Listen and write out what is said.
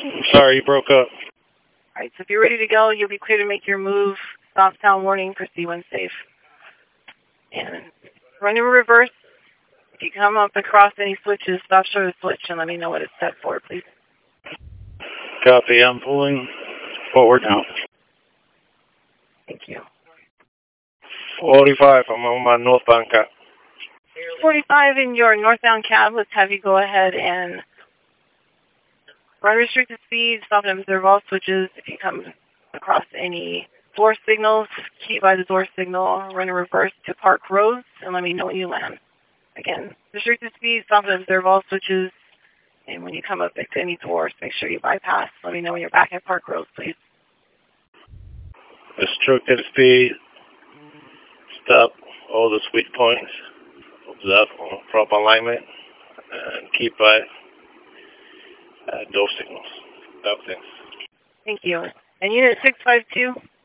Sorry, you broke up. All right, so if you're ready to go, you'll be clear to make your move. Stop, sound warning, proceed when safe. And run in reverse. If you come up across any switches, stop short of the switch and let me know what it's set for, please. Copy, I'm pulling forward now. Thank you. 45, I'm on my northbound cat. 45 in your northbound cab. Let's have you go ahead and run restricted speed, stop and observe all switches. If you come across any door signals, keep by the door signal, run in reverse to Park Rose, and let me know when you land. Again, restricted speed, stop and observe all switches, and when you come up to any doors, make sure you bypass. Let me know when you're back at Park Rose, please. Restricted speed, stop all the sweet points, observe proper alignment, and keep by door signals. Stop things. Thank you. And Unit 652,